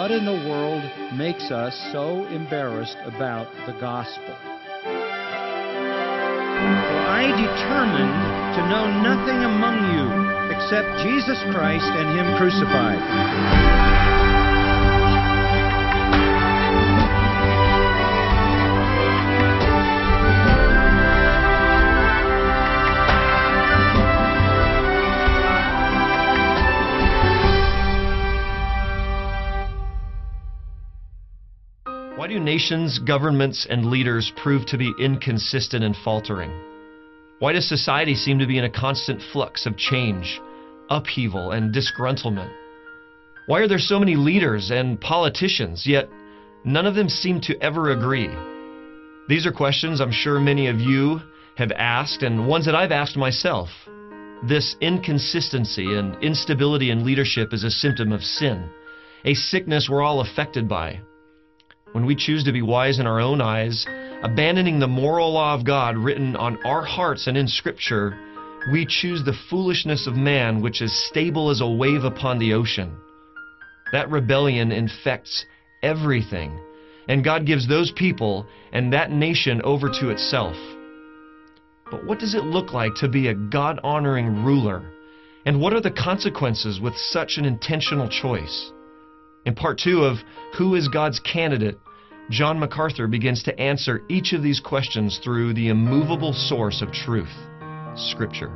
What in the world makes us so embarrassed about the gospel? For I determined to know nothing among you except Jesus Christ and Him crucified. Why do nations, governments, and leaders prove to be inconsistent and faltering? Why does society seem to be in a constant flux of change, upheaval, and disgruntlement? Why are there so many leaders and politicians, yet none of them seem to ever agree? These are questions I'm sure many of you have asked, and ones that I've asked myself. This inconsistency and instability in leadership is a symptom of sin, a sickness we're all affected by. When we choose to be wise in our own eyes, abandoning the moral law of God written on our hearts and in Scripture, we choose the foolishness of man, which is stable as a wave upon the ocean. That rebellion infects everything, and God gives those people and that nation over to itself. But what does it look like to be a God-honoring ruler? And what are the consequences with such an intentional choice? In part 2 of Who is God's Candidate, John MacArthur begins to answer each of these questions through the immovable source of truth, Scripture.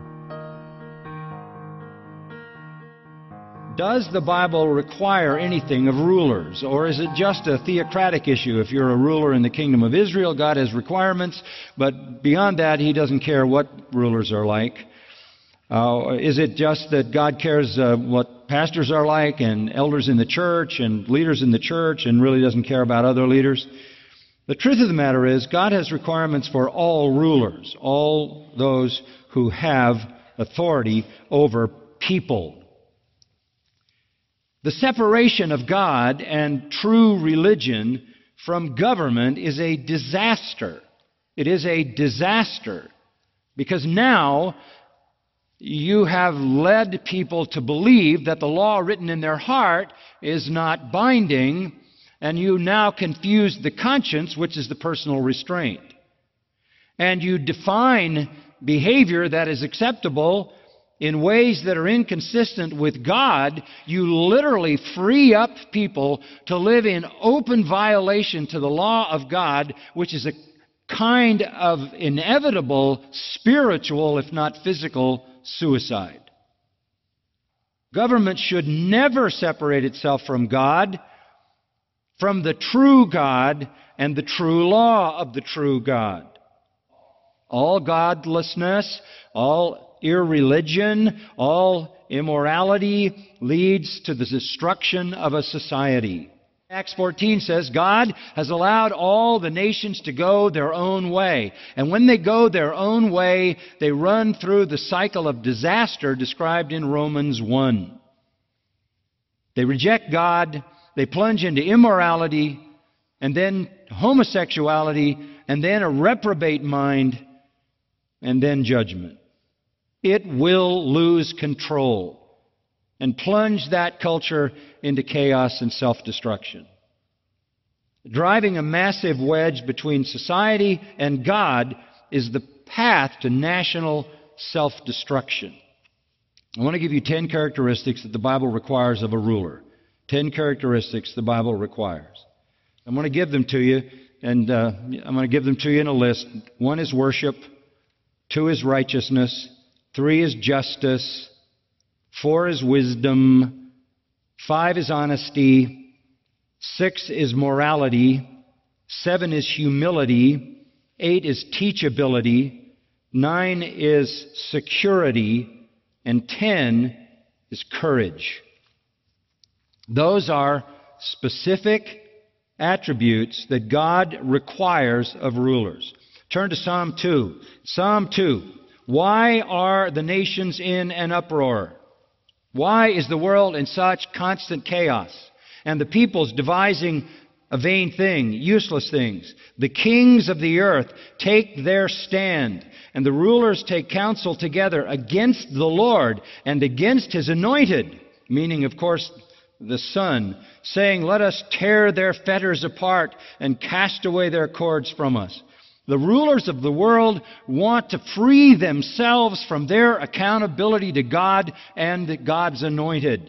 Does the Bible require anything of rulers, or is it just a theocratic issue? If you're a ruler in the kingdom of Israel, God has requirements, but beyond that, He doesn't care what rulers are like. Is it just that God cares what pastors are like and elders in the church and leaders in the church and really doesn't care about other leaders? The truth of the matter is God has requirements for all rulers, all those who have authority over people. The separation of God and true religion from government is a disaster. It is a disaster because now you have led people to believe that the law written in their heart is not binding, and you now confuse the conscience, which is the personal restraint. And you define behavior that is acceptable in ways that are inconsistent with God. You literally free up people to live in open violation to the law of God, which is a kind of inevitable spiritual, if not physical, suicide. Government should never separate itself from God, from the true God and the true law of the true God. All godlessness, all irreligion, all immorality leads to the destruction of a society. Acts 14 says God has allowed all the nations to go their own way. And when they go their own way, they run through the cycle of disaster described in Romans 1. They reject God, they plunge into immorality, and then homosexuality, and then a reprobate mind, and then judgment. It will lose control and plunge that culture into chaos and self-destruction. Driving a massive wedge between society and God is the path to national self-destruction. I want to give you 10 characteristics that the Bible requires of a ruler. 10 characteristics the Bible requires. I'm going to give them to you, and I'm going to give them to you in a list. 1 is worship. 2 is righteousness. 3 is justice. 4 is wisdom. 5 is honesty. 6 is morality. 7 is humility. 8 is teachability. 9 is security. And 10 is courage. Those are specific attributes that God requires of rulers. Turn to Psalm 2. Psalm 2. Why are the nations in an uproar? Why is the world in such constant chaos? And the peoples devising a vain thing, useless things. The kings of the earth take their stand, and the rulers take counsel together against the Lord and against His anointed, meaning, of course, the Son, saying, "Let us tear their fetters apart and cast away their cords from us." The rulers of the world want to free themselves from their accountability to God and God's anointed.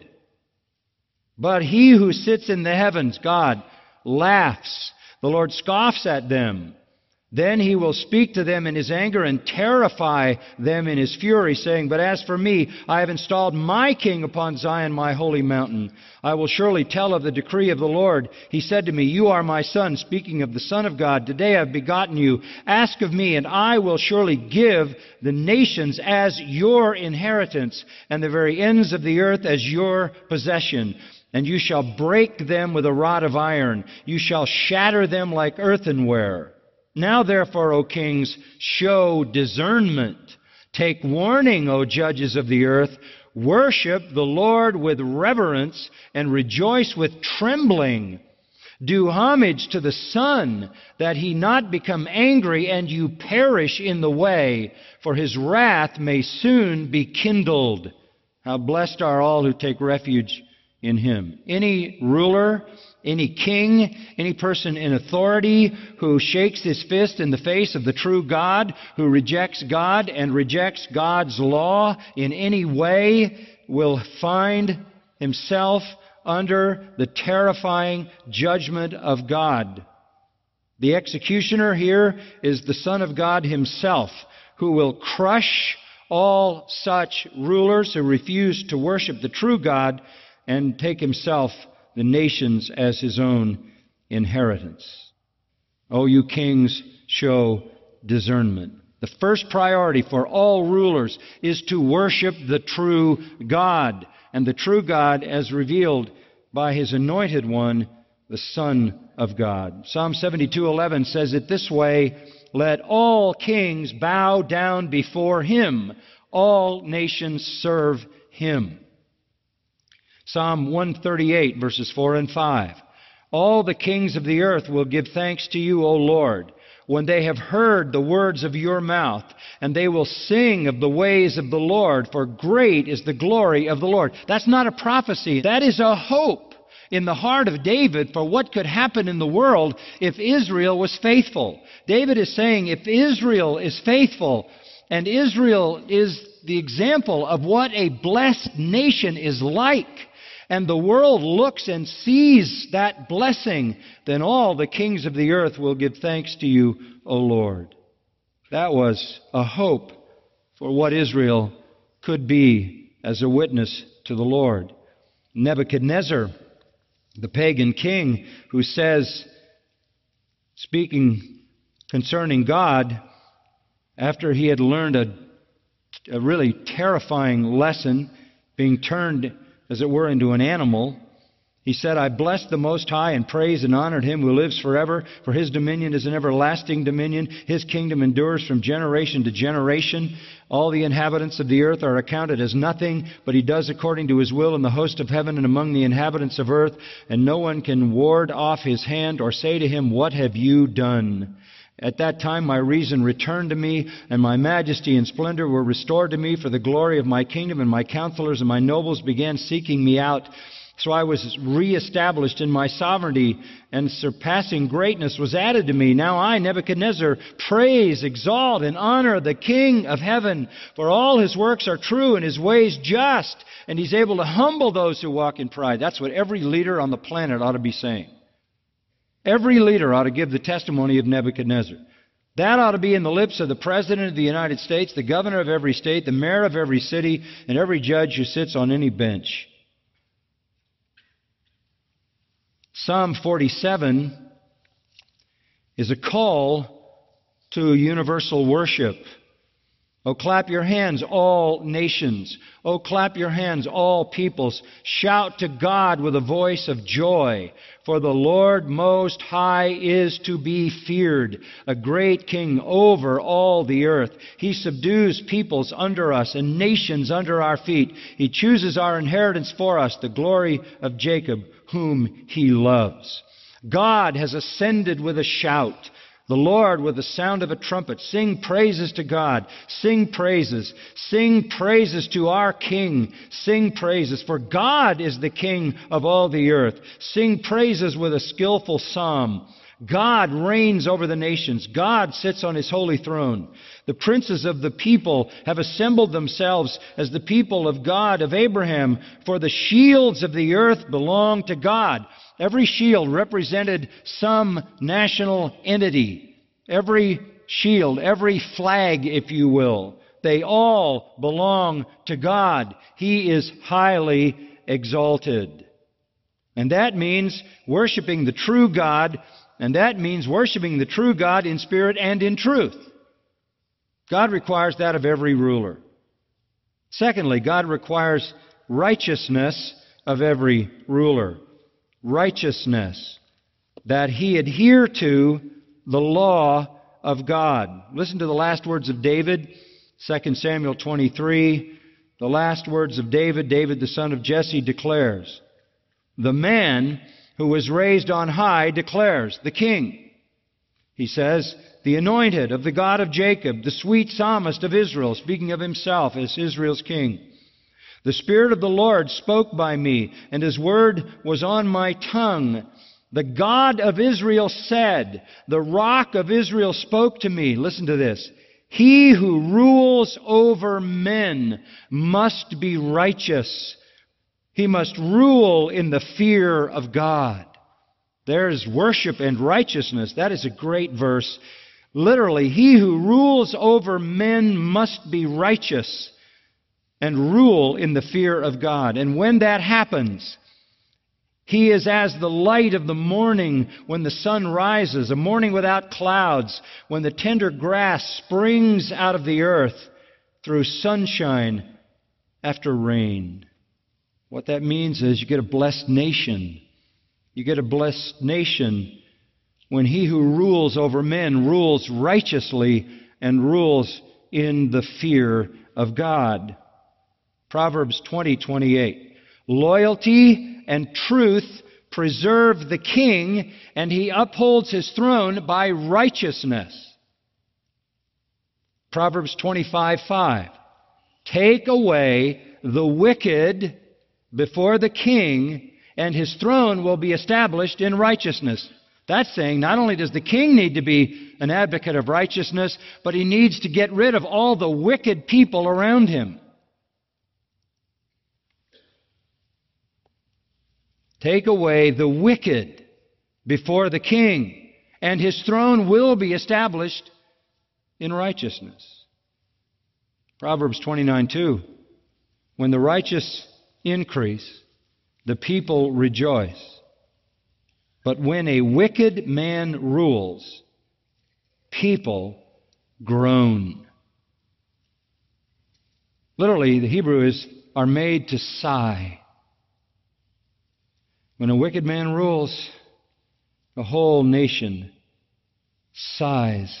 But He who sits in the heavens, God, laughs. The Lord scoffs at them. Then He will speak to them in His anger and terrify them in His fury, saying, "But as for me, I have installed my King upon Zion, my holy mountain. I will surely tell of the decree of the Lord. He said to me, 'You are my Son,' speaking of the Son of God. 'Today I have begotten you. Ask of me, and I will surely give the nations as your inheritance, and the very ends of the earth as your possession. And you shall break them with a rod of iron. You shall shatter them like earthenware.' Now therefore, O kings, show discernment. Take warning, O judges of the earth. Worship the Lord with reverence and rejoice with trembling. Do homage to the Son, that He not become angry and you perish in the way, for His wrath may soon be kindled. How blessed are all who take refuge in Him." Any ruler, any king, any person in authority who shakes his fist in the face of the true God, who rejects God and rejects God's law in any way, will find himself under the terrifying judgment of God. The executioner here is the Son of God Himself, who will crush all such rulers who refuse to worship the true God and take Himself the nations as His own inheritance. O you kings, show discernment. The first priority for all rulers is to worship the true God, and the true God as revealed by His anointed one, the Son of God. Psalm 72:11 says it this way, "Let all kings bow down before Him. All nations serve Him." Psalm 138, verses 4 and 5. "All the kings of the earth will give thanks to you, O Lord, when they have heard the words of your mouth, and they will sing of the ways of the Lord, for great is the glory of the Lord." That's not a prophecy. That is a hope in the heart of David for what could happen in the world if Israel was faithful. David is saying, if Israel is faithful, and Israel is the example of what a blessed nation is like, and the world looks and sees that blessing, then all the kings of the earth will give thanks to you, O Lord. That was a hope for what Israel could be as a witness to the Lord. Nebuchadnezzar, the pagan king, who says, speaking concerning God, after he had learned a really terrifying lesson, being turned as it were into an animal, he said, "I blessed the Most High and praised and honored Him who lives forever, for His dominion is an everlasting dominion. His kingdom endures from generation to generation. All the inhabitants of the earth are accounted as nothing, but He does according to His will in the host of heaven and among the inhabitants of earth, and no one can ward off His hand or say to Him, 'What have you done?' At that time my reason returned to me, and my majesty and splendor were restored to me for the glory of my kingdom, and my counselors and my nobles began seeking me out. So I was reestablished in my sovereignty, and surpassing greatness was added to me. Now I, Nebuchadnezzar, praise, exalt, and honor the King of heaven, for all His works are true and His ways just, and He's able to humble those who walk in pride." That's what every leader on the planet ought to be saying. Every leader ought to give the testimony of Nebuchadnezzar. That ought to be in the lips of the President of the United States, the governor of every state, the mayor of every city, and every judge who sits on any bench. Psalm 47 is a call to universal worship. "Oh, clap your hands, all nations. Oh, clap your hands, all peoples. Shout to God with a voice of joy. For the Lord Most High is to be feared, a great King over all the earth. He subdues peoples under us and nations under our feet. He chooses our inheritance for us, the glory of Jacob, whom He loves." God has ascended with a shout. The Lord with the sound of a trumpet. Sing praises to God. Sing praises. Sing praises to our King. Sing praises. For God is the King of all the earth. Sing praises with a skillful psalm. God reigns over the nations. God sits on His holy throne. The princes of the people have assembled themselves as the people of God, of Abraham. For the shields of the earth belong to God. Every shield represented some national entity. Every shield, every flag, if you will, they all belong to God. He is highly exalted. And that means worshiping the true God, and that means worshiping the true God in spirit and in truth. God requires that of every ruler. Secondly, God requires righteousness of every ruler. Righteousness, that he adhere to the law of God. Listen to the last words of David, 2 Samuel 23. The last words of David, David the son of Jesse declares, "The man who was raised on high declares," the king. He says, "The anointed of the God of Jacob, the sweet psalmist of Israel," speaking of himself as Israel's king. "The Spirit of the Lord spoke by me, and His word was on my tongue. The God of Israel said, the Rock of Israel spoke to me." Listen to this. "He who rules over men must be righteous. He must rule in the fear of God." There's worship and righteousness. That is a great verse. Literally, he who rules over men must be righteous and rule in the fear of God. And when that happens, he is as the light of the morning when the sun rises, a morning without clouds, when the tender grass springs out of the earth through sunshine after rain. What that means is you get a blessed nation. You get a blessed nation when he who rules over men rules righteously and rules in the fear of God. Proverbs 20:28. "Loyalty and truth preserve the king, and he upholds his throne by righteousness." Proverbs 25:5. "Take away the wicked before the king, and his throne will be established in righteousness." That's saying not only does the king need to be an advocate of righteousness, but he needs to get rid of all the wicked people around him. Take away the wicked before the king, and his throne will be established in righteousness. Proverbs 29:2. "When the righteous increase, the people rejoice. But when a wicked man rules, people groan." Literally, the Hebrew is, "are made to sigh." When a wicked man rules, the whole nation sighs,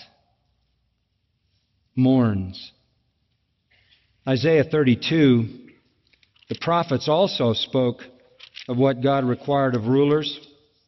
mourns. Isaiah 32, the prophets also spoke of what God required of rulers.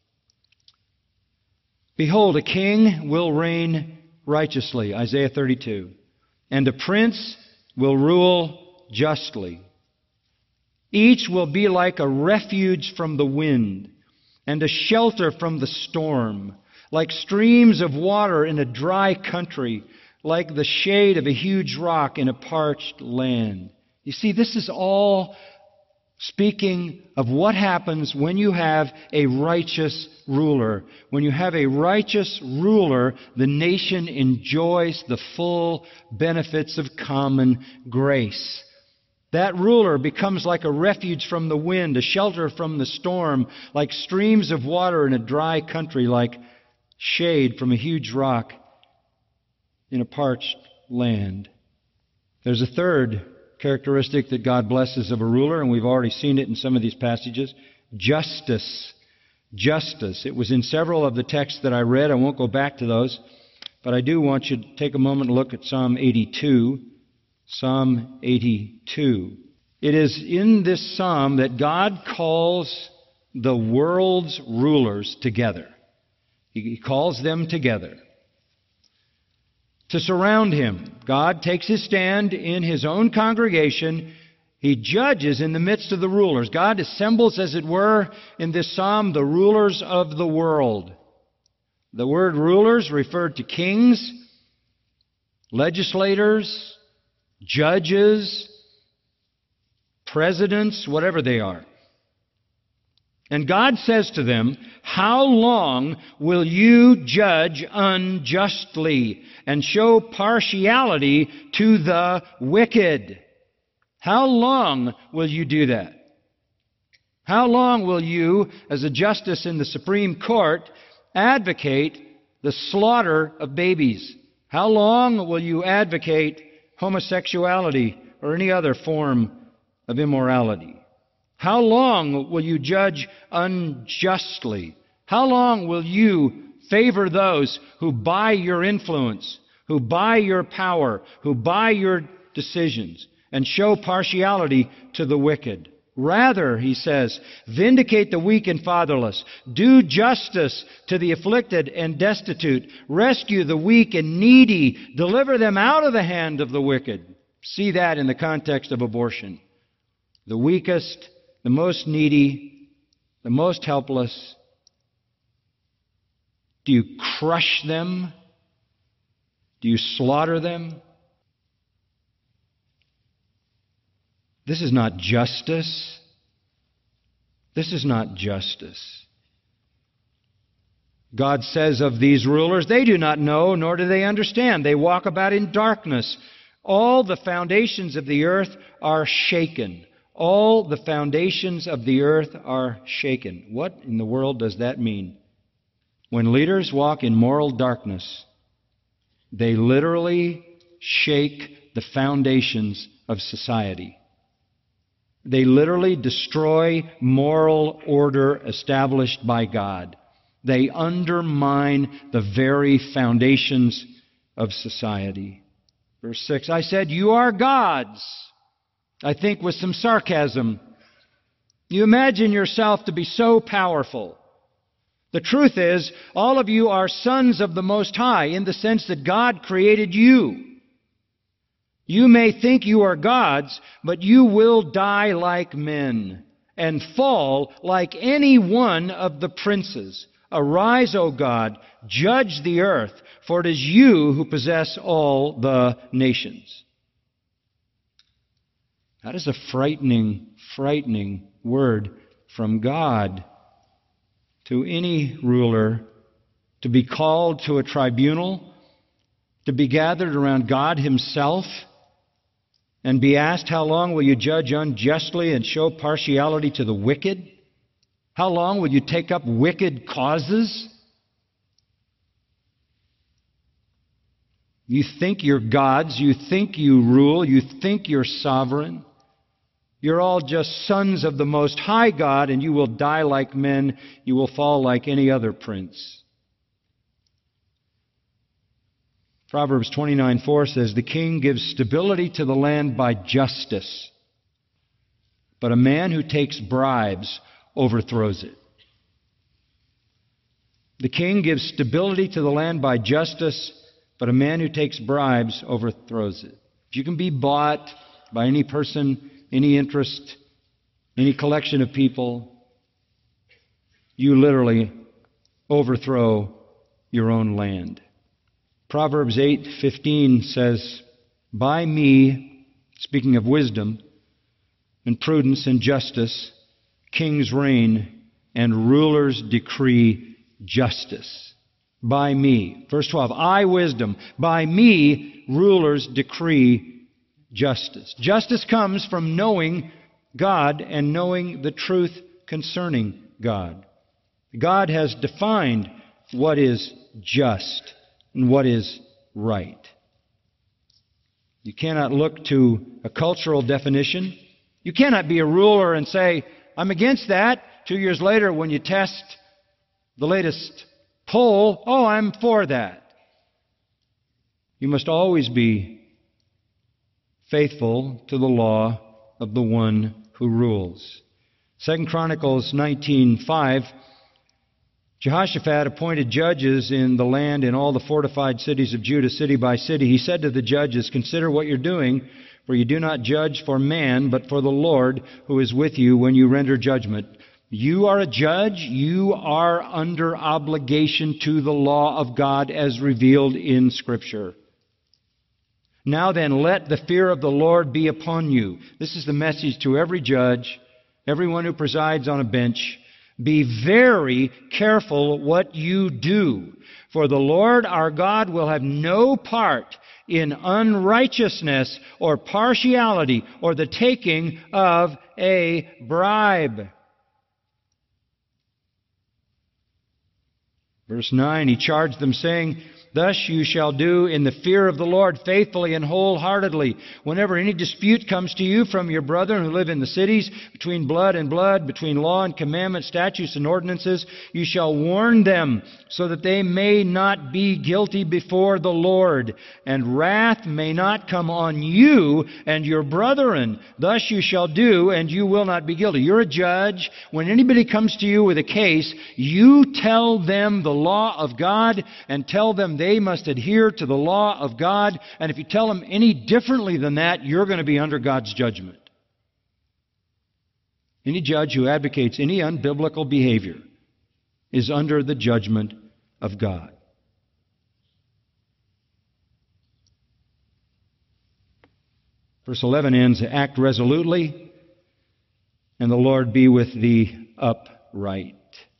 "Behold, a king will reign righteously," Isaiah 32, "and a prince will rule justly. Each will be like a refuge from the wind and a shelter from the storm, like streams of water in a dry country, like the shade of a huge rock in a parched land." You see, this is all speaking of what happens when you have a righteous ruler. When you have a righteous ruler, the nation enjoys the full benefits of common grace. That ruler becomes like a refuge from the wind, a shelter from the storm, like streams of water in a dry country, like shade from a huge rock in a parched land. There's a third characteristic that God blesses of a ruler, and we've already seen it in some of these passages: justice. Justice. It was in several of the texts that I read. I won't go back to those, but I do want you to take a moment and look at Psalm 82. Psalm 82. It is in this psalm that God calls the world's rulers together. He calls them together. to surround him. God takes his stand in his own congregation. He judges in the midst of the rulers. God assembles, as it were, in this psalm, the rulers of the world. The word rulers referred to kings, legislators, judges, presidents, whatever they are. And God says to them, "How long will you judge unjustly and show partiality to the wicked?" How long will you do that? How long will you, as a justice in the Supreme Court, advocate the slaughter of babies? How long will you advocate homosexuality or any other form of immorality? How long will you judge unjustly? How long will you favor those who buy your influence, who buy your power, who buy your decisions, and show partiality to the wicked? Rather, he says, vindicate the weak and fatherless. Do justice to the afflicted and destitute. Rescue the weak and needy. Deliver them out of the hand of the wicked. See that in the context of abortion. The weakest, the most needy, the most helpless. Do you crush them? Do you slaughter them? This is not justice. This is not justice. God says of these rulers, they do not know, nor do they understand. They walk about in darkness. All the foundations of the earth are shaken. All the foundations of the earth are shaken. What in the world does that mean? When leaders walk in moral darkness, they literally shake the foundations of society. They literally destroy moral order established by God. They undermine the very foundations of society. Verse 6, I said, "You are gods." I think with some sarcasm. You imagine yourself to be so powerful. The truth is, all of you are sons of the Most High in the sense that God created you. You may think you are gods, but you will die like men and fall like any one of the princes. Arise, O God, judge the earth, for it is you who possess all the nations. That is a frightening, frightening word from God to any ruler, to be called to a tribunal, to be gathered around God Himself, and be asked, how long will you judge unjustly and show partiality to the wicked? How long will you take up wicked causes? You think you're gods, you think you rule, you think you're sovereign. You're all just sons of the Most High God, and you will die like men. You will fall like any other prince. Proverbs 29:4 says, "The king gives stability to the land by justice, but a man who takes bribes overthrows it." The king gives stability to the land by justice, but a man who takes bribes overthrows it. If you can be bought by any person, any interest, any collection of people, you literally overthrow your own land. Proverbs 8:15 says, "By me," speaking of wisdom and prudence and justice, "kings reign and rulers decree justice." By me. Verse 12, "I, wisdom, by me rulers decree justice." Justice comes from knowing God and knowing the truth concerning God. God has defined what is just and what is right. You cannot look to a cultural definition. You cannot be a ruler and say, "I'm against that." 2 years later, when you test the latest poll, "Oh, I'm for that." You must always be faithful to the law of the one who rules. 2 Chronicles 19:5 Jehoshaphat appointed judges in the land in all the fortified cities of Judah, city by city. He said to the judges, "Consider what you're doing, for you do not judge for man, but for the Lord who is with you when you render judgment." You are a judge. You are under obligation to the law of God as revealed in Scripture. Now then, let the fear of the Lord be upon you. This is the message to every judge, everyone who presides on a bench. Be very careful what you do, for the Lord our God will have no part in unrighteousness or partiality or the taking of a bribe. Verse 9, he charged them, saying, "Thus you shall do in the fear of the Lord, faithfully and wholeheartedly. Whenever any dispute comes to you from your brethren who live in the cities, between blood and blood, between law and commandment, statutes and ordinances, you shall warn them, so that they may not be guilty before the Lord, and wrath may not come on you and your brethren. Thus you shall do, and you will not be guilty." You're a judge. When anybody comes to you with a case, you tell them the law of God and tell them they must adhere to the law of God. And if you tell them any differently than that, you're going to be under God's judgment. Any judge who advocates any unbiblical behavior is under the judgment of God. Verse 11 ends, "Act resolutely, and the Lord be with the upright."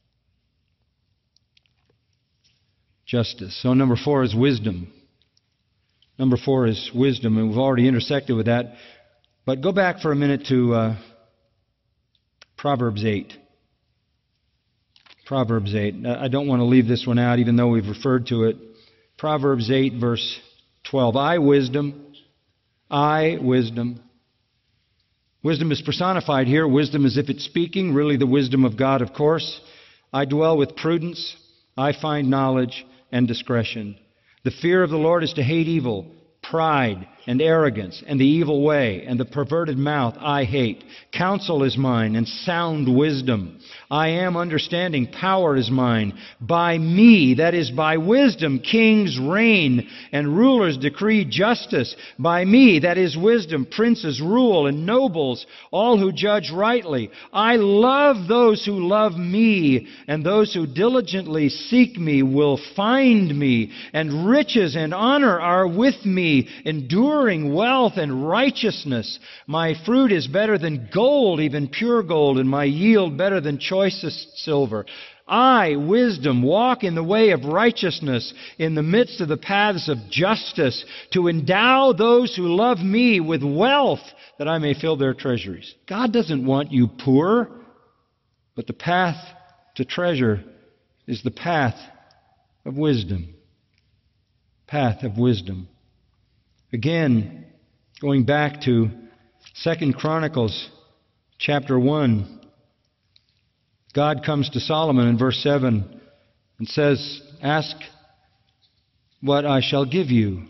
Justice. So number 4 is wisdom. Number 4 is wisdom, and we've already intersected with that. But go back for a minute to Proverbs 8. Proverbs 8. I don't want to leave this one out, even though we've referred to it. Proverbs 8, verse 12. I, wisdom. Wisdom is personified here. Wisdom as if it's speaking, really the wisdom of God, of course. I dwell with prudence. I find knowledge and discretion. The fear of the Lord is to hate evil, pride and arrogance, and the evil way, and the perverted mouth I hate. Counsel is mine, and sound wisdom. I am understanding, power is mine. By me, that is by wisdom, kings reign, and rulers decree justice. By me, that is wisdom, princes rule, and nobles, all who judge rightly. I love those who love me, and those who diligently seek me will find me. And riches and honor are with me, enduring wealth and righteousness. My fruit is better than gold, even pure gold, and my yield better than choicest silver. I, wisdom, walk in the way of righteousness, in the midst of the paths of justice, to endow those who love me with wealth, that I may fill their treasuries. God doesn't want you poor, but the path to treasure is the path of wisdom. Path of wisdom. Again, going back to 2 Chronicles chapter 1, God comes to Solomon in verse 7 and says, "Ask what I shall give you."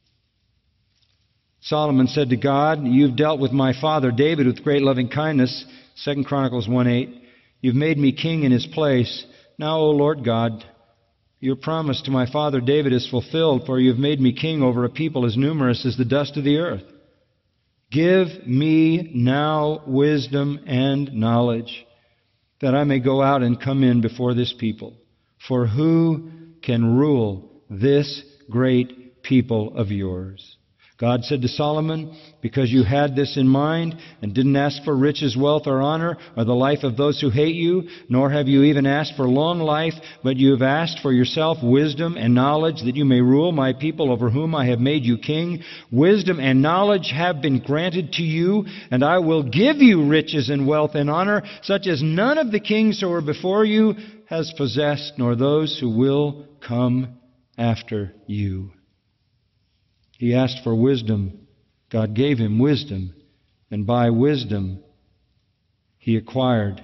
Solomon said to God, "You've dealt with my father David with great loving kindness." 2 Chronicles 1:8. "You've made me king in his place. Now, O Lord God, your promise to my father David is fulfilled, for you have made me king over a people as numerous as the dust of the earth. Give me now wisdom and knowledge, that I may go out and come in before this people. For who can rule this great people of yours?" God said to Solomon, "Because you had this in mind and didn't ask for riches, wealth, or honor, or the life of those who hate you, nor have you even asked for long life, but you have asked for yourself wisdom and knowledge, that you may rule my people over whom I have made you king. Wisdom and knowledge have been granted to you, and I will give you riches and wealth and honor, such as none of the kings who were before you has possessed, nor those who will come after you." He asked for wisdom. God gave him wisdom. And by wisdom, he acquired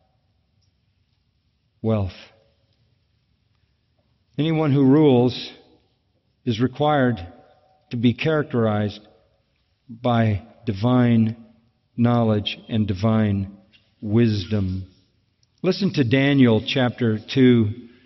wealth. Anyone who rules is required to be characterized by divine knowledge and divine wisdom. Listen to Daniel chapter 2,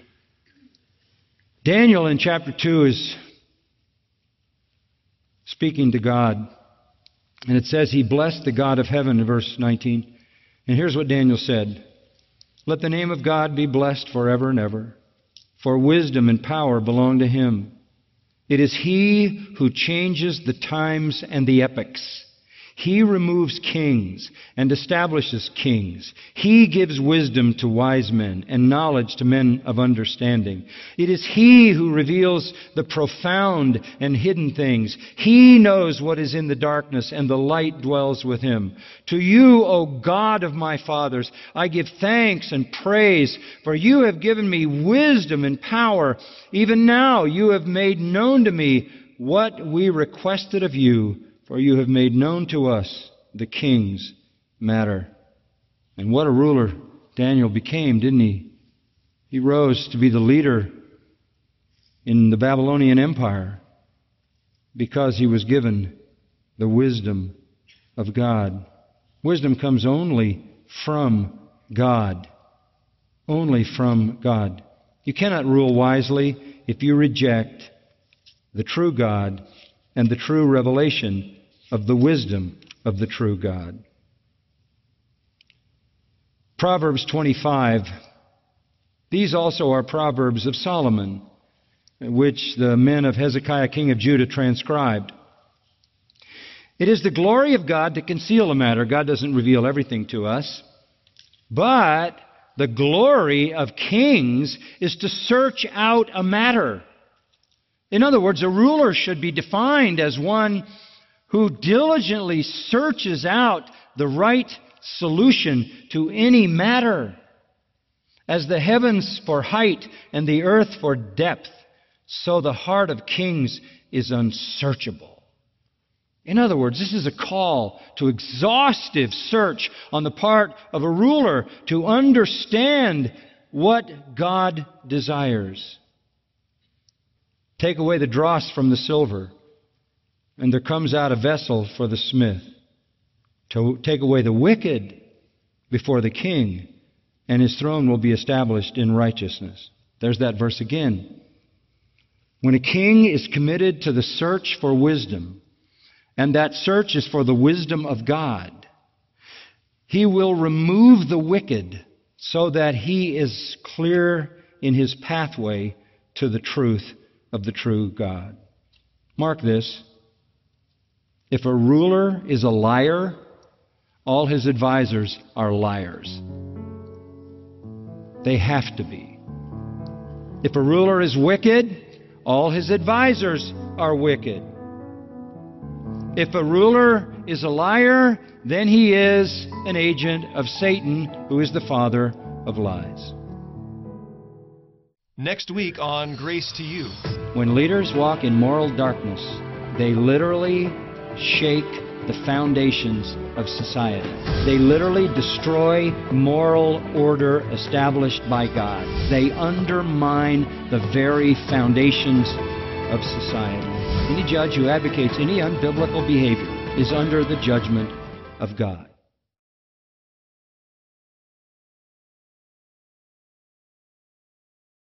Daniel in chapter 2 is speaking to God. And it says he blessed the God of heaven in verse 19. And here's what Daniel said. Let the name of God be blessed forever and ever, for wisdom and power belong to him. It is he who changes the times and the epochs. He removes kings and establishes kings. He gives wisdom to wise men and knowledge to men of understanding. It is He who reveals the profound and hidden things. He knows what is in the darkness, and the light dwells with Him. To you, O God of my fathers, I give thanks and praise, for you have given me wisdom and power. Even now you have made known to me what we requested of you, for you have made known to us the king's matter. And what a ruler Daniel became, didn't he? He rose to be the leader in the Babylonian Empire because he was given the wisdom of God. Wisdom comes only from God. Only from God. You cannot rule wisely if you reject the true God and the true revelation of the wisdom of the true God. Proverbs 25. These also are Proverbs of Solomon, which the men of Hezekiah, king of Judah, transcribed. It is the glory of God to conceal a matter. God doesn't reveal everything to us. But the glory of kings is to search out a matter. In other words, a ruler should be defined as one who diligently searches out the right solution to any matter. As the heavens for height and the earth for depth, so the heart of kings is unsearchable. In other words, this is a call to exhaustive search on the part of a ruler to understand what God desires. Take away the dross from the silver, and there comes out a vessel for the smith. To take away the wicked before the king, and his throne will be established in righteousness. There's that verse again. When a king is committed to the search for wisdom, and that search is for the wisdom of God, he will remove the wicked so that he is clear in his pathway to the truth of the true God. Mark this. If a ruler is a liar, all his advisors are liars. They have to be. If a ruler is wicked, all his advisors are wicked. If a ruler is a liar, then he is an agent of Satan, who is the father of lies. Next week on Grace to You. When leaders walk in moral darkness, they literally shake the foundations of society. They literally destroy moral order established by God. They undermine the very foundations of society. Any judge who advocates any unbiblical behavior is under the judgment of God.